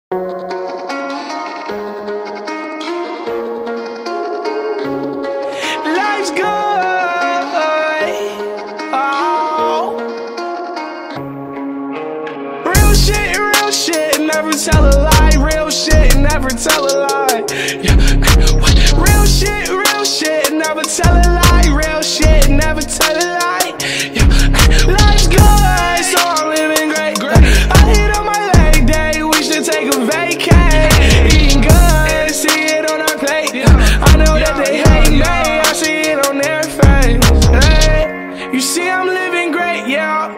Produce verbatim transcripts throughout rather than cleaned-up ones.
Life's good. Oh. Real shit, real shit, never tell a lie. Real shit, never tell a lie. Yeah. Real shit, real shit, never tell a lie. Real shit, never tell a lie. Yeah. Life's good, so I'm living great. I hit on my leg day, we should take a vacay. Eating good, see it on our plate. I know that they hate me, I see it on their face. Hey, you see I'm living great, yeah.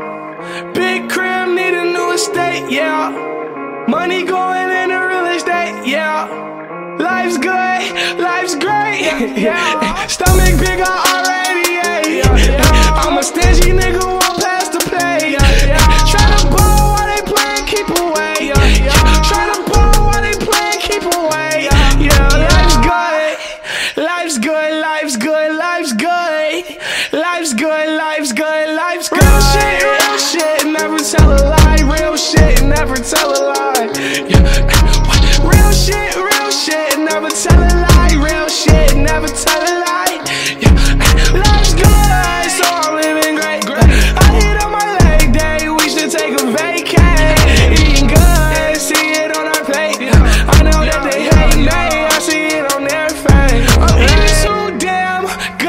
Big crib, need a new estate, yeah. Money going into real estate, yeah. Life's good, life's great, yeah. Stomach big, I already ate. I'm a stingy nigga, won't pass the plate. Tryna ball while they playing, keep away. Tryna ball while they playing, keep away. Yeah, life's good, life's good, life's good, life's good. Life's good, life's good, life's good. Real shit, real shit, never tell a lie. Real shit, never tell a lie. Yeah. Real shit, real shit, never tell a lie. Real shit, never tell a lie. Yeah. Life's good, so I'm living great. I hit on my leg day, we should take a vacay. Eating good, see it on our plate. I know that they hate me, I see it on their face. I'm eating so damn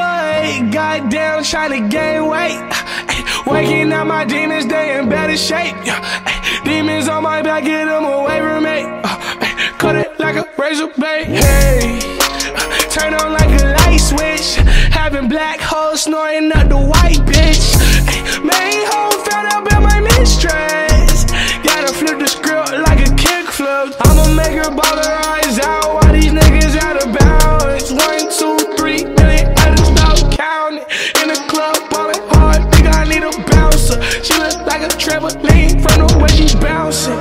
good, goddamn trying to gain weight. Waking up my demons, they in better shape. Demons on my back, get them away from me. Cut it like a razor blade. Hey, turn on like a light switch. Having black holes snorting up the white bitch. Main hoe found out about my mistress. Gotta flip the script like a kickflip. I'ma make her ball her eyes out while these niggas out of bounds. One, two, three million, I just stop counting. In the club, ballin' hard, think I need a bouncer. She look like a trampoline from the way she bouncing.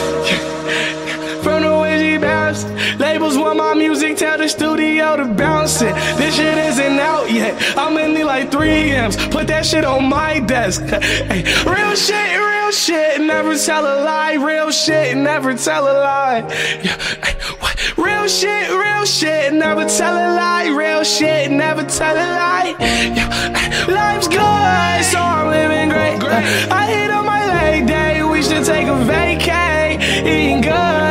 From the way she bouncing. Labels want my music, tell the studio to bounce it. This shit isn't out yet, I'm in it like three M's. Put that shit on my desk. Hey, real shit, real shit, never tell a lie. Real shit, never tell a lie. Yeah. Hey, what? Real shit, real shit, never tell a lie. Real shit, never tell a lie. Yeah. Hey, life's good, so I'm living great. I hit on my leg day, we should take a vacay. Eating good.